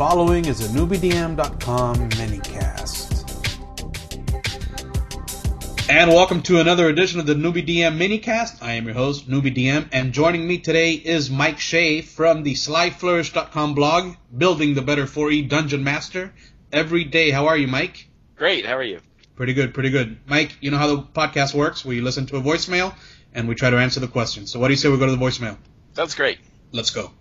following is a NewbieDM.com minicast. And welcome to another edition of the NewbieDM minicast. I am your host, NewbieDM, and joining me today is Mike Shea from the SlyFlourish.com blog, Building the Better 4E Dungeon Master. Every day, how are you, Mike? Great, how are you? Pretty good. Mike, you know how the podcast works. We listen to a voicemail, and we try to answer the question. So what do you say we go to the voicemail? That's great. Let's go.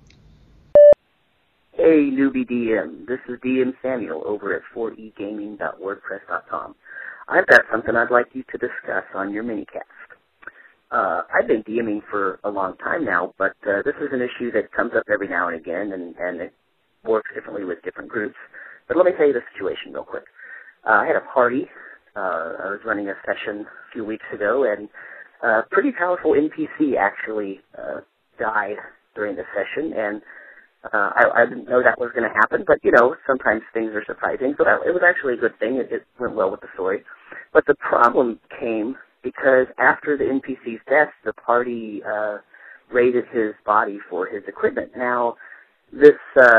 Hey, Newbie DM. This is DM Samuel over at 4egaming.wordpress.com. I've got something I'd like you to discuss on your minicast. I've been DMing for a long time now, but this is an issue that comes up every now and again, and it works differently with different groups. But let me tell you the situation real quick. I had a party. I was running a session a few weeks ago, and a pretty powerful NPC actually died during the session, and I didn't know that was going to happen, but, you know, sometimes things are surprising. So it was actually a good thing. It went well with the story. But the problem came because after the NPC's death, the party raided his body for his equipment. Now, this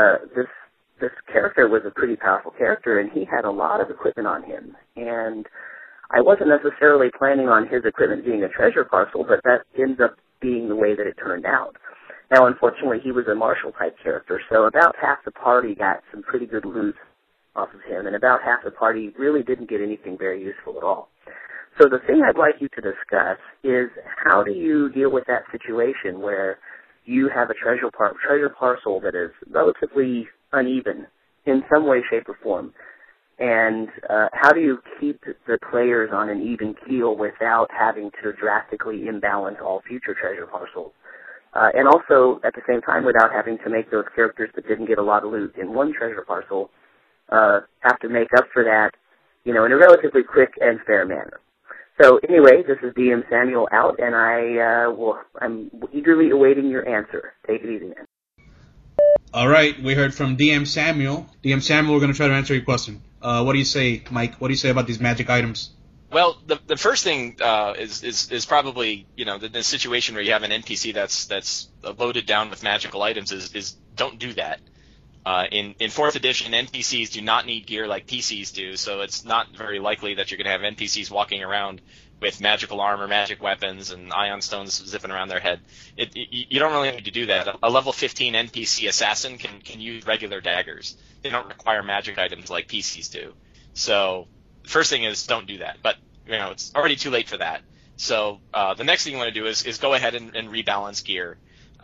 character was a pretty powerful character, and he had a lot of equipment on him. And I wasn't necessarily planning on his equipment being a treasure parcel, but that ends up being the way that it turned out. Now, unfortunately, he was a martial-type character, so about half the party got some pretty good loot off of him, and about half the party really didn't get anything very useful at all. So the thing I'd like you to discuss is how do you deal with that situation where you have a treasure parcel that is relatively uneven in some way, shape, or form, and how do you keep the players on an even keel without having to drastically imbalance all future treasure parcels? And also, at the same time, without having to make those characters that didn't get a lot of loot in one treasure parcel have to make up for that, you know, in a relatively quick and fair manner. So anyway, this is DM Samuel out, and I'm eagerly awaiting your answer. Take it easy, man. All right, we heard from DM Samuel. DM Samuel, we're going to try to answer your question. What do you say, Mike? What do you say about these magic items? Well, the first thing is probably, you know, the situation where you have an NPC that's loaded down with magical items is don't do that. In 4th edition, NPCs do not need gear like PCs do, so it's not very likely that you're going to have NPCs walking around with magical armor, magic weapons, and ion stones zipping around their head. You don't really need to do that. A level 15 NPC assassin can use regular daggers. They don't require magic items like PCs do. So the first thing is don't do that, but you know it's already too late for that. So the next thing you want to do is go ahead and rebalance gear.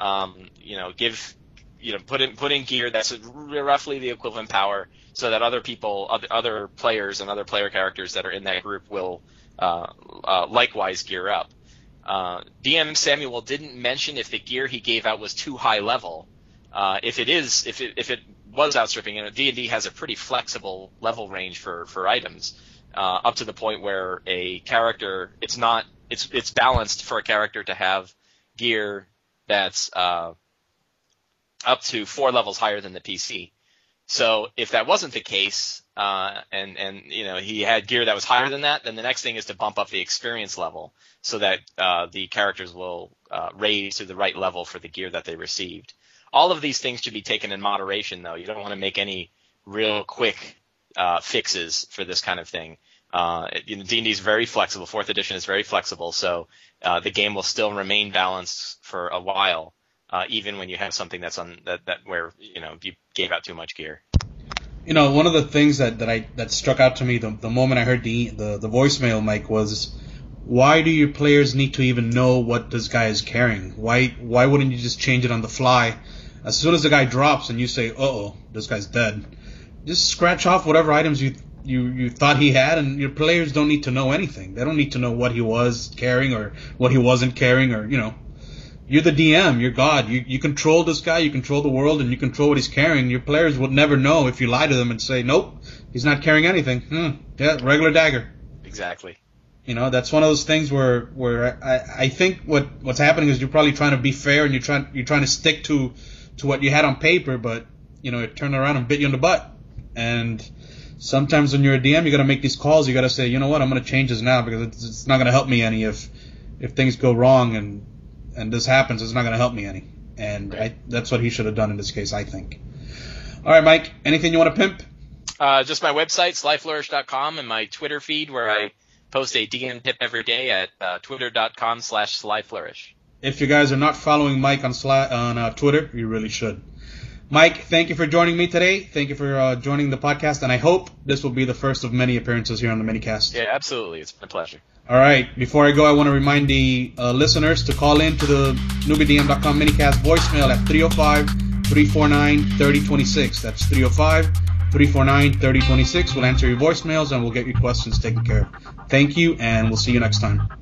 Put in gear that's roughly the equivalent power, so that other players and other player characters that are in that group will likewise gear up. DM Samuel didn't mention if the gear he gave out was too high level. If it was outstripping, you know, D&D has a pretty flexible level range for items, up to the point where a character it's balanced for a character to have gear that's up to 4 levels higher than the PC. So if that wasn't the case, and you know he had gear that was higher than that, then the next thing is to bump up the experience level so that the characters will raise to the right level for the gear that they received. All of these things should be taken in moderation, though. You don't want to make any real quick fixes for this kind of thing. D&D is very flexible. 4th edition is very flexible, so the game will still remain balanced for a while, even when you have something that's where you know you gave out too much gear. You know, one of the things that struck out to me the moment I heard the voicemail, Mike, was why do your players need to even know what this guy is carrying? Why wouldn't you just change it on the fly? As soon as the guy drops and you say, "Uh-oh, this guy's dead," just scratch off whatever items you thought he had, and your players don't need to know anything. They don't need to know what he was carrying or what he wasn't carrying, or, you know, you're the DM, you're God. You control this guy, you control the world, and you control what he's carrying. Your players would never know if you lie to them and say, "Nope, he's not carrying anything. Yeah, regular dagger." Exactly. You know, that's one of those things where I think what's happening is you're probably trying to be fair and you're trying to stick to what you had on paper, but you know, it turned around and bit you in the butt. And sometimes when you're a DM, you got to make these calls. You got to say, you know what, I'm going to change this now because it's not going to help me any if things go wrong and this happens. It's not going to help me any. And right. that's what he should have done in this case, I think. All right, Mike. Anything you want to pimp? Just my website, slyflourish.com, and my Twitter feed where I post a DM tip every day at twitter.com/slyflourish. If you guys are not following Mike on Twitter, you really should. Mike, thank you for joining me today. Thank you for joining the podcast, and I hope this will be the first of many appearances here on the minicast. Yeah, absolutely. It's been a pleasure. All right. Before I go, I want to remind the listeners to call in to the NewbieDM.com minicast voicemail at 305-349-3026. That's 305-349-3026. We'll answer your voicemails, and we'll get your questions taken care of. Thank you, and we'll see you next time.